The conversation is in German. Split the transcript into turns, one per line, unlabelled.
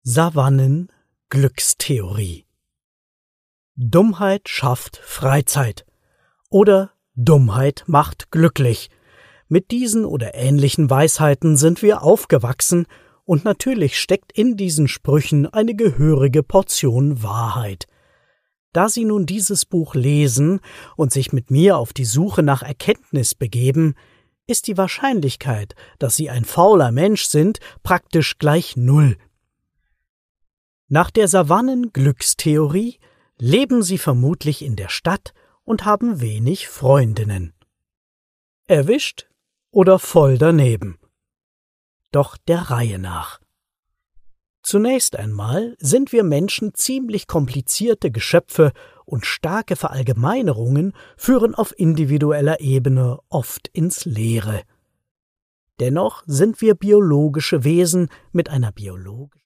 Savannen-Glückstheorie. Dummheit schafft Freizeit oder Dummheit macht glücklich. Mit diesen oder ähnlichen Weisheiten sind wir aufgewachsen und natürlich steckt in diesen Sprüchen eine gehörige Portion Wahrheit. Da Sie nun dieses Buch lesen und sich mit mir auf die Suche nach Erkenntnis begeben, ist die Wahrscheinlichkeit, dass Sie ein fauler Mensch sind, praktisch gleich 0. Nach der Savannen-Glückstheorie leben Sie vermutlich in der Stadt und haben wenig Freundinnen. Erwischt oder voll daneben? Doch der Reihe nach. Zunächst einmal sind wir Menschen ziemlich komplizierte Geschöpfe und starke Verallgemeinerungen führen auf individueller Ebene oft ins Leere. Dennoch sind wir biologische Wesen mit einer biologischen